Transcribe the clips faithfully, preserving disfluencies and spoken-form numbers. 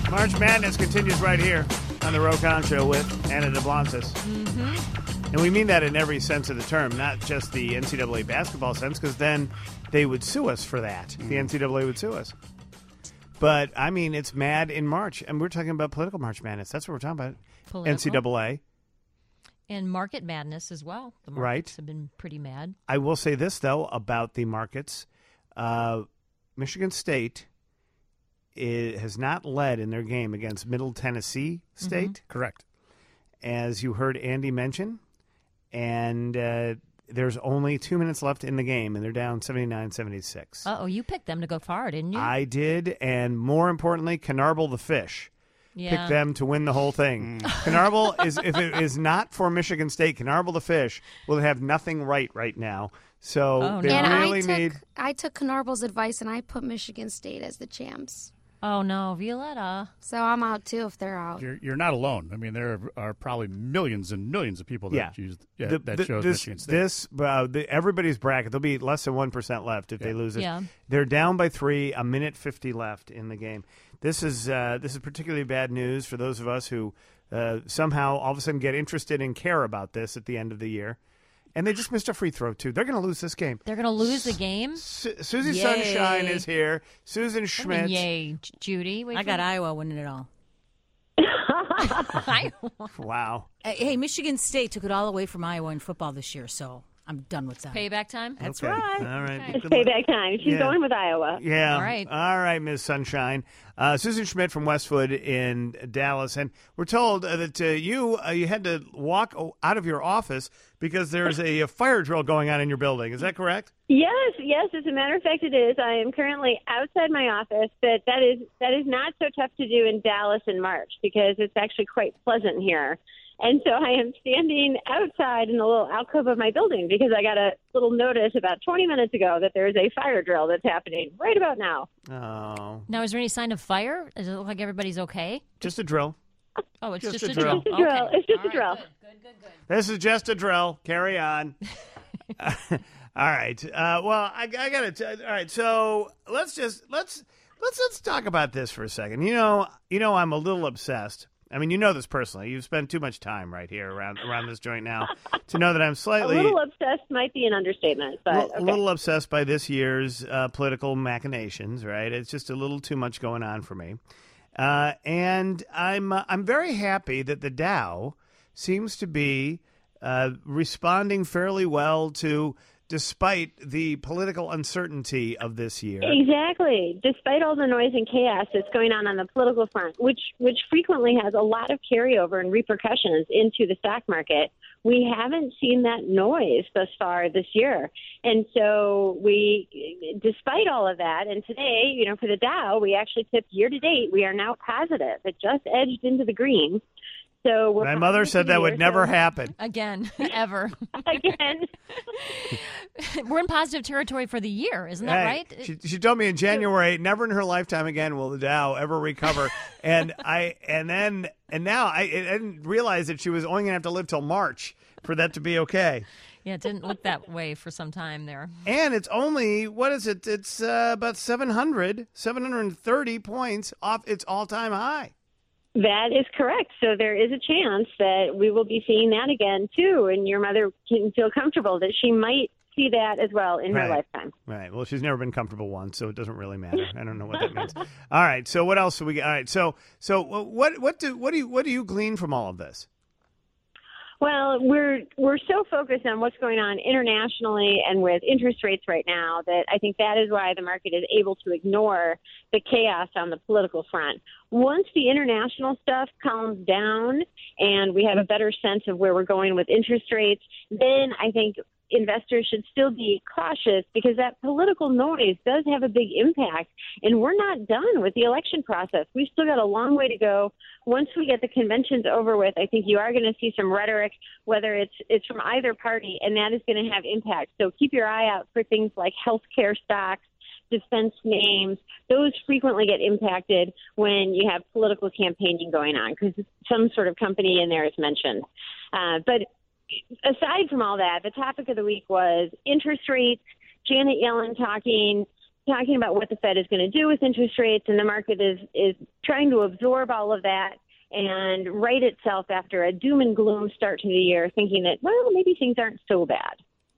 March Madness continues right here on the Rokon Show with Anna DeBlancis. Mm-hmm. And we mean that in every sense of the term, not just the N C double A basketball sense, because then they would sue us for that. Mm. The N C double A would sue us. But, I mean, it's mad in March. And we're talking about political March Madness. That's what we're talking about. Political. N C double A. And market madness as well. The markets right. have been pretty mad. I will say this, though, about the markets. Uh, Michigan State it has not led in their game against Middle Tennessee State. Mm-hmm. Correct. As you heard Andy mention. And uh, there's only two minutes left in the game, and they're down seventy-nine seventy-six. Uh-oh, you picked them to go far, didn't you? I did, and more importantly, Canarble the Fish. Yeah. Picked them to win the whole thing. Mm. Canarble is, if it is not for Michigan State, Canarble the Fish will have nothing right right now. So oh, they no. and really I took, need. I took Canarble's advice and I put Michigan State as the champs. Oh no, Violetta. So I'm out too if they're out. You're, you're not alone. I mean, there are probably millions and millions of people that yeah. use yeah, the, that the, chose this, Michigan State. This uh, the, everybody's bracket. There'll be less than one percent left if yeah. they lose it. Yeah. They're down by three. A minute fifty left in the game. This is uh, this is particularly bad news for those of us who uh, somehow all of a sudden get interested and care about this at the end of the year. And they just missed a free throw, too. They're going to lose this game. They're going to lose the game? Su- Susie Yay. Sunshine is here. Susan Schmidt. I mean, yay, J- Judy. Wait I got Iowa winning it all. Iowa. Wow. Hey, Michigan State took it all away from Iowa in football this year, so I'm done with that. Payback time? That's okay. right. All right. Okay. It's payback time. She's Yeah. going with Iowa. Yeah. All right. All right, Miz Sunshine. Uh, Susan Schmidt from Westwood in Dallas. And we're told uh, that uh, you uh, you had to walk o- out of your office because there's a, a fire drill going on in your building. Is that correct? Yes, yes. As a matter of fact, it is. I am currently outside my office, but that is that is not so tough to do in Dallas in March because it's actually quite pleasant here. And so I am standing outside in the little alcove of my building because I got a little notice about twenty minutes ago that there is a fire drill that's happening right about now. Oh. Now, is there any sign of fire? Does it look like everybody's okay? Just a drill. Oh, it's Just just, a a drill. drill. It's just a drill. Okay. It's just All a right, drill. Good, good, good, good. This is just a drill. Carry on. All right. Uh, well, I, I got to. All right. So let's just let's let's let's talk about this for a second. You know, you know, I'm a little obsessed. I mean, you know this personally. You've spent too much time right here around around this joint now to know that I'm slightly A little obsessed might be an understatement, but a okay. little obsessed by this year's uh, political machinations. Right? It's just a little too much going on for me, uh, and I'm uh, I'm very happy that the Dow seems to be uh, responding fairly well to. Despite the political uncertainty of this year. Exactly. Despite all the noise and chaos that's going on on the political front, which which frequently has a lot of carryover and repercussions into the stock market, we haven't seen that noise thus far this year. And so we, despite all of that, and today, you know, for the Dow, we actually tipped year to date, we are now positive. It just edged into the green. So we're My mother said that would never so. happen. Again, ever. Again. We're in positive territory for the year, isn't that Hey, right? She, she told me in January, never in her lifetime again will the Dow ever recover. and I and then and now I, I didn't realize that she was only going to have to live till March for that to be okay. Yeah, it didn't look that way for some time there. And it's only what is it? It's uh, about seven hundred, seven hundred thirty points off its all-time high. That is correct. So there is a chance that we will be seeing that again, too. And your mother can feel comfortable that she might see that as well in Right. her lifetime. Right. Well, she's never been comfortable once, so it doesn't really matter. I don't know what that means. All right. So what else do we got? All right. So so what what do what do you what do you glean from all of this? Well, we're we're so focused on what's going on internationally and with interest rates right now that I think that is why the market is able to ignore the chaos on the political front. Once the international stuff calms down and we have a better sense of where we're going with interest rates, then I think investors should still be cautious because that political noise does have a big impact. And we're not done with the election process. We've still got a long way to go. Once we get the conventions over with, I think you are going to see some rhetoric, whether it's it's from either party, and that is going to have impact. So keep your eye out for things like healthcare stocks, defense names. Those frequently get impacted when you have political campaigning going on because some sort of company in there is mentioned. Uh, but aside from all that, the topic of the week was interest rates, Janet Yellen talking, talking about what the Fed is going to do with interest rates, and the market is, is trying to absorb all of that and right itself after a doom and gloom start to the year, thinking that, well, maybe things aren't so bad.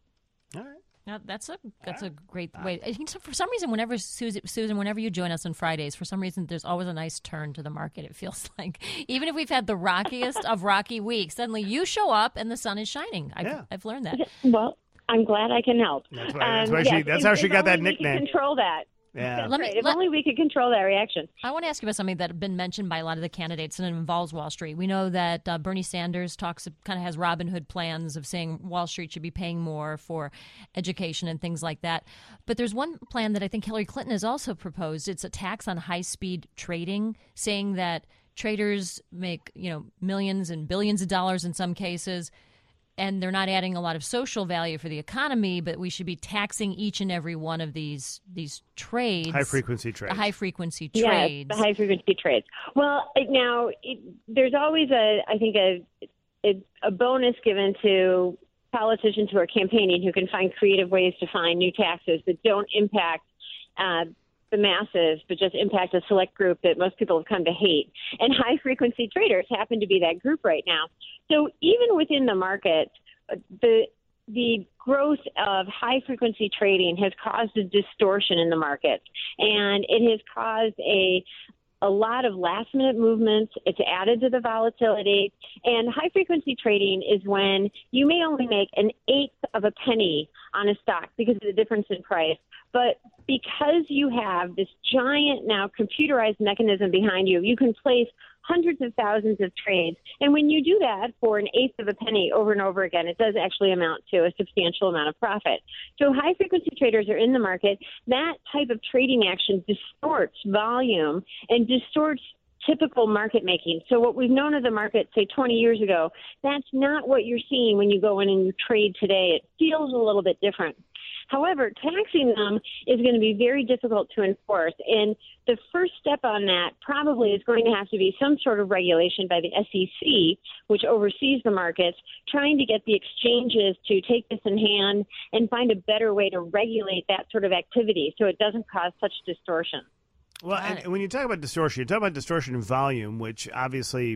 All right. Now, that's a that's a great way. I think so for some reason, whenever Susan, Susan, whenever you join us on Fridays, for some reason, there's always a nice turn to the market. It feels like even if we've had the rockiest of rocky weeks, suddenly you show up and the sun is shining. I've, Yeah. I've learned that. Well, I'm glad I can help. That's why, that's Um, why she. yes, That's if- how she if got that only we could nickname. Control that. Yeah. That's Let me- right. If let- only we could control that reaction. I want to ask you about something that has been mentioned by a lot of the candidates, and it involves Wall Street. We know that uh, Bernie Sanders talks, kind of has Robin Hood plans of saying Wall Street should be paying more for education and things like that. But there's one plan that I think Hillary Clinton has also proposed. It's a tax on high-speed trading, saying that traders make, you know, millions and billions of dollars in some cases, and they're not adding a lot of social value for the economy, but we should be taxing each and every one of these these trades. High frequency trades. The high frequency Yes, trades. the high frequency trades. Well, it- now it, there's always a, I think a, a a bonus given to politicians who are campaigning who can find creative ways to find new taxes that don't impact uh, the masses, but just impact a select group that most people have come to hate. And high frequency traders happen to be that group right now. So even within the market, uh, the the growth of high frequency trading has caused a distortion in the market, and it has caused a a lot of last minute movements. It's added to the volatility, and high frequency trading is when you may only make an eighth of a penny on a stock because of the difference in price. But because you have this giant now computerized mechanism behind you, you can place hundreds of thousands of trades. And when you do that for an eighth of a penny over and over again, it does actually amount to a substantial amount of profit. So high frequency traders are in the market. That type of trading action distorts volume and distorts typical market making. So what we've known of the market, say twenty years ago, that's not what you're seeing when you go in and you trade today. It feels a little bit different. However, taxing them is going to be very difficult to enforce. And the first step on that probably is going to have to be some sort of regulation by the S E C, which oversees the markets, trying to get the exchanges to take this in hand and find a better way to regulate that sort of activity so it doesn't cause such distortion. Well, and, and when you talk about distortion, you talk about distortion in volume, which obviously,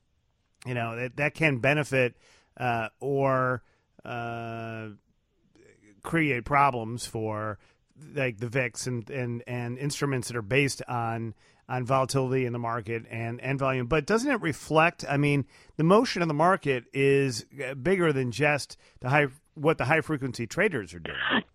you know, that, that can benefit uh, or uh, create problems for like the V I X and, and, and instruments that are based on on volatility in the market and, and volume. But doesn't it reflect, I mean, the motion of the market is bigger than just the high what the high frequency traders are doing.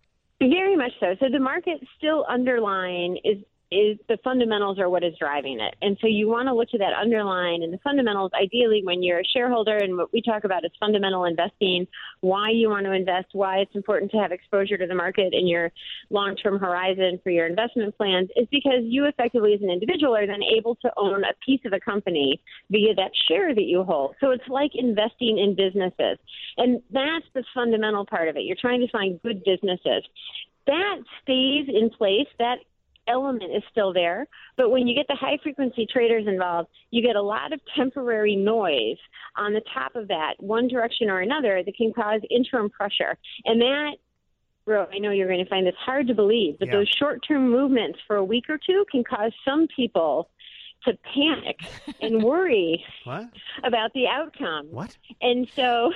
Very much so. So the market still underlying is is the fundamentals are what is driving it. And so you want to look to that underlying and the fundamentals, ideally when you're a shareholder, and what we talk about is fundamental investing, why you want to invest, why it's important to have exposure to the market in your long-term horizon for your investment plans, is because you effectively as an individual are then able to own a piece of a company via that share that you hold. So it's like investing in businesses. And that's the fundamental part of it. You're trying to find good businesses. That stays in place. That element is still there, but when you get the high frequency traders involved, you get a lot of temporary noise on the top of that, one direction or another, that can cause interim pressure. And that, bro, I know you're going to find this hard to believe, but Yeah. those short-term movements for a week or two can cause some people to panic and worry What? about the outcome. What? And so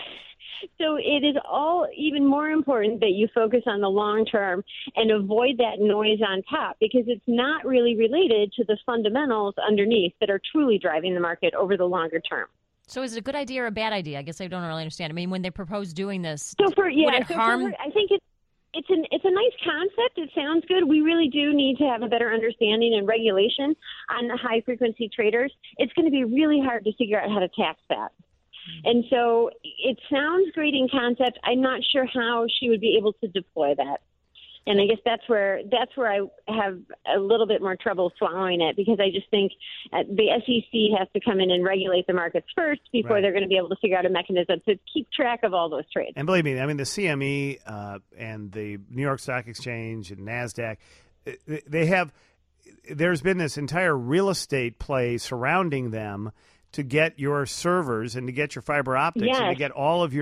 so it is all even more important that you focus on the long term and avoid that noise on top, because it's not really related to the fundamentals underneath that are truly driving the market over the longer term. So is it a good idea or a bad idea? I guess I don't really understand. I mean, when they propose doing this, So for yeah, would it so for harm? her, I think it's it's an it's a nice concept. It sounds good. We really do need to have a better understanding and regulation on the high frequency traders. It's going to be really hard to figure out how to tax that. And so it sounds great in concept. I'm not sure how she would be able to deploy that. And I guess that's where that's where I have a little bit more trouble swallowing it, because I just think uh, the S E C has to come in and regulate the markets first before Right. they're going to be able to figure out a mechanism to keep track of all those trades. And believe me, I mean, the C M E uh, and the New York Stock Exchange and NASDAQ, they have, there's been this entire real estate play surrounding them to get your servers and to get your fiber optics and to Yes. get all of your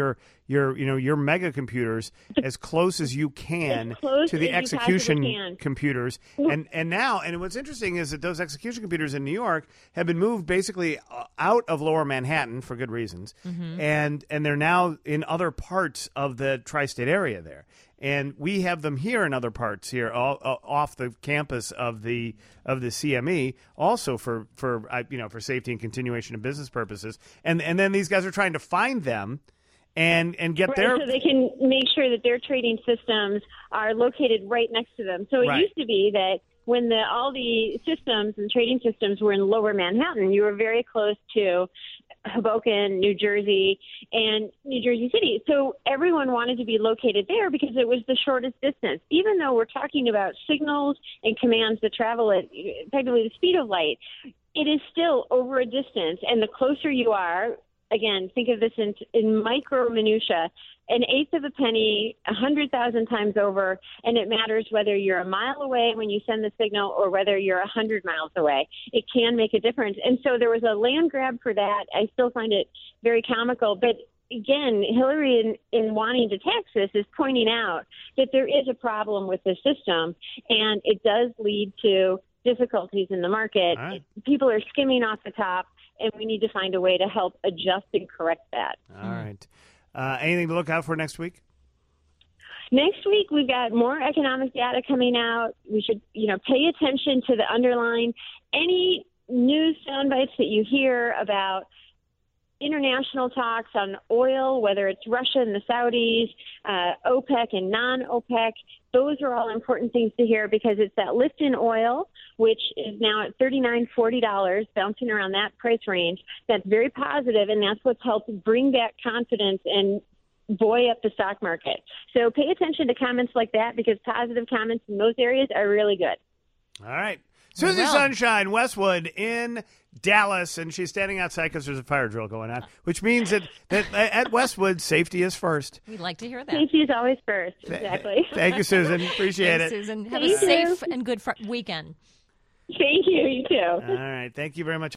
your you know your mega computers as close as you can As close to the as you execution possibly can. computers. And and now and what's interesting is that those execution computers in New York have been moved basically uh, out of Lower Manhattan for good reasons, Mm-hmm. and and they're now in other parts of the tri-state area there. And we have them here in other parts here, all, uh, off the campus of the of the C M E, also for for uh, you know for safety and continuation of business purposes. And and then these guys are trying to find them, and and get Right, their so they can make sure that their trading systems are located right next to them. So it Right. used to be that when the all the systems and trading systems were in Lower Manhattan, you were very close to Hoboken, New Jersey, and New Jersey City. So everyone wanted to be located there because it was the shortest distance. Even though we're talking about signals and commands that travel at effectively the speed of light, it is still over a distance. And the closer you are, again, think of this in, in micro minutia, an eighth of a penny, a hundred thousand times over, and it matters whether you're a mile away when you send the signal or whether you're a hundred miles away. It can make a difference. And so there was a land grab for that. I still find it very comical, but again, Hillary, in, in wanting to tax this, is pointing out that there is a problem with the system, and it does lead to difficulties in the market. All right. People are skimming off the top, and we need to find a way to help adjust and correct that. All right. Uh, anything to look out for next week? Next week, we've got more economic data coming out. We should, you know, pay attention to the underlying. Any news sound bites that you hear about international talks on oil, whether it's Russia and the Saudis, uh, OPEC and non-OPEC, those are all important things to hear because it's that lift in oil, which is now at thirty-nine dollars, forty dollars, bouncing around that price range. That's very positive, and that's what's helped bring back confidence and buoy up the stock market. So pay attention to comments like that because positive comments in those areas are really good. All right. Susie Well. Sunshine Westwood in Dallas, and she's standing outside because there's a fire drill going on, which means that, that at Westwood, safety is first. We'd like to hear that. Safety is always first. Exactly. Thank you, Susan. Appreciate Thanks, it. Susan. Have Thank a safe you. and good fr- weekend. Thank you. You too. All right. Thank you very much.